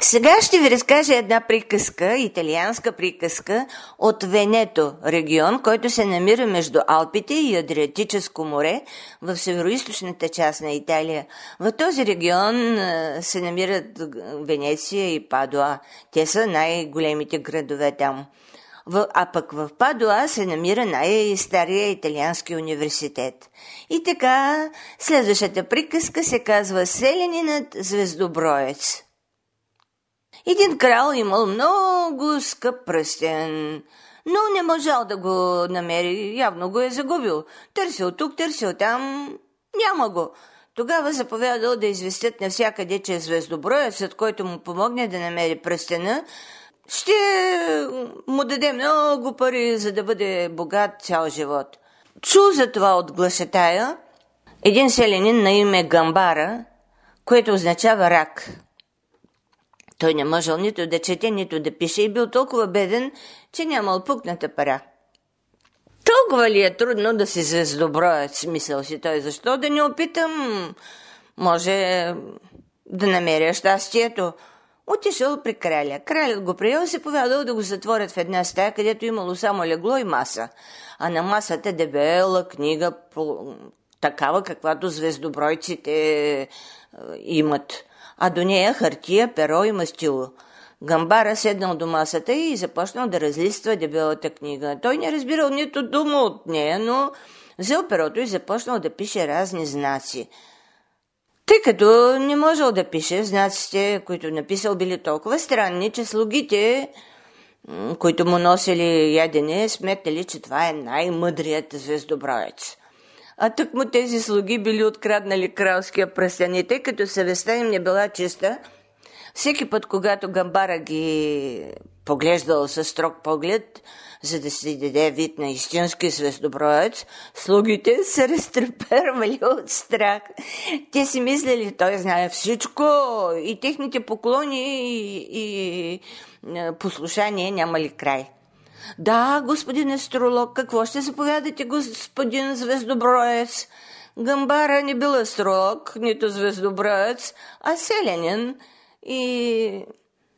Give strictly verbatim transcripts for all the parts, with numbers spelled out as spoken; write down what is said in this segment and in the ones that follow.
Сега ще ви разкажа една приказка, италианска приказка от Венето регион, който се намира между Алпите и Адриатическо море в североизточната част на Италия. В този регион се намират Венеция и Падуа. Те са най-големите градове там. А пък в Падуа се намира най-стария италиански университет. И така, следващата приказка се казва Селянинът звездоброец. Един крал имал много скъп пръстен, но не можал да го намери, явно го е загубил. Търсил тук, търсил там, няма го. Тогава заповядал да известят навсякъде, че е звездоброецът, който му помогне да намери пръстена, ще му даде много пари, за да бъде богат цял живот. Чул за това от глашатая един селянин на име Гамбара, което означава рак. Той не можел нито да чете, нито да пише и бил толкова беден, че нямал пукната пара. Толкова ли е трудно да си звездоброец, мислял си той, защо да не опитам? Може да намеря щастието. Отишъл при краля. Кралят го приел и се повядал да го затворят в една стая, където имало само легло и маса. А на масата дебела книга, такава каквато звездобройците имат. А до нея хартия, перо и мастило. Гамбара седнал до масата и започнал да разлиства дебелата книга. Той не разбирал нито дума от нея, но взел перото и започнал да пише разни знаци. Тъй като не можел да пише, знаците, които написал, били толкова странни, че слугите, които му носили ядене, сметнали, че това е най-мъдрият звездоброец. А тък му тези слуги били откраднали кралския пръстен и тъй като съвестта им не била чиста, всеки път, когато Гамбара ги поглеждал със строг поглед, за да си даде вид на истински звездоброец, слугите се разтрепервали от страх. Те си мислили, той знае всичко и техните поклони и, и послушание нямали край. Да, господин астролог, какво ще заповядате, господин звездоброец? Гамбара не бил астролог, нито звездоброец, а селянин и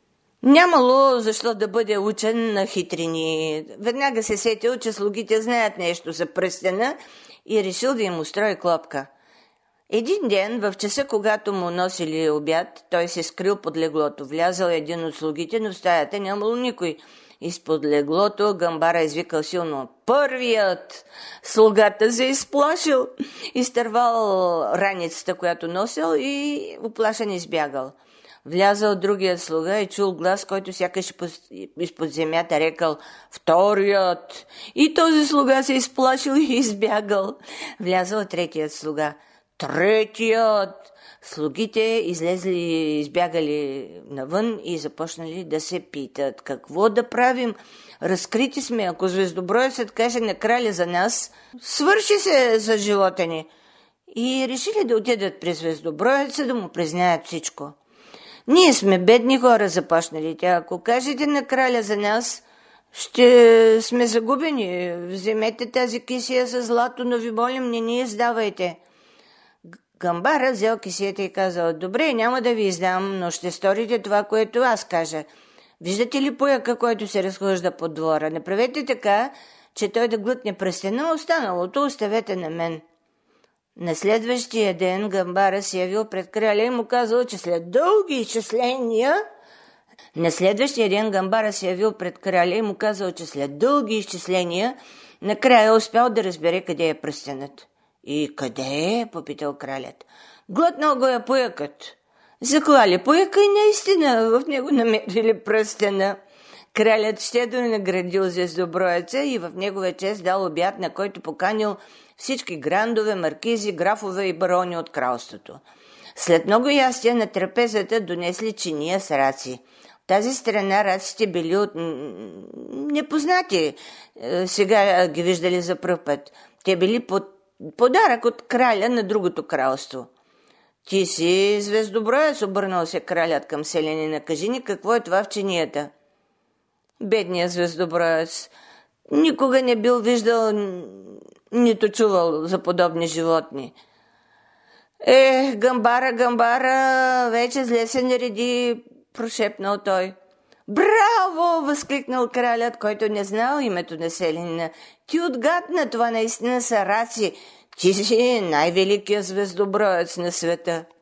нямало защо да бъде учен на хитрини. Веднага се сетил, че слугите знаят нещо за пръстена и решил да им устрои клопка. Един ден, в часа, когато му носили обяд, той се скрил под леглото. Влязал един от слугите, но в стаята нямало никой. Изпод леглото Гамбара извикал силно: първият! Слугата се изплашил, изтървал раницата, която носил и уплашен избягал. Влязал другият слуга и чул глас, който сякаш изпод земята рекал: вторият! И този слуга се изплашил и избягал. Влязал третият слуга: третият! Слугите излезли, избягали навън и започнали да се питат: какво да правим? Разкрити сме, ако звездоброецът каже на краля за нас, свърши се за живота ни. И решили да отидат при звездоброеца да му признаят всичко. Ние сме бедни хора, започнали тя. Ако кажете на краля за нас, ще сме загубени. Вземете тази кисия с злато, но ви молим, не ни издавайте. Гамбара взел кисията и казал: добре, няма да ви издам, но ще сторите това, което аз кажа. Виждате ли пояка, който се разхожда по двора? Направете така, че той да глътне пръстена, останалото оставете на мен. На следващия ден Гамбара се явил пред краля и му казал, че след дълги изчисления... На следващия ден Гамбара се явил пред краля и му казал, че след дълги изчисления накрая успял да разбере къде е пръстенът. И къде е? Попитал кралят. Глътнал го е поякът. Заклали пояка и наистина в него намерили пръстена. Кралят щедро наградил звездоброеца и в негова чест дал обяд, на който поканил всички грандове, маркизи, графове и барони от кралството. След много ястия на трапезата донесли чиния с раци. В тази страна раците били от непознати. Сега ги виждали за пръв път. Те били под подарък от краля на другото кралство. Ти си звездоброец, обърнал се кралят към селянина. Кажи ни, какво е това в чинията? Бедният звездоброец никога не бил виждал, нито чувал за подобни животни. Е, Гамбара, Гамбара, вече зле се нареди прошепнал той. Браво! Възкликнал кралят, който не знал името на селянина. Ти отгадна, това наистина са раци. Ти си най-великият звездоброец на света.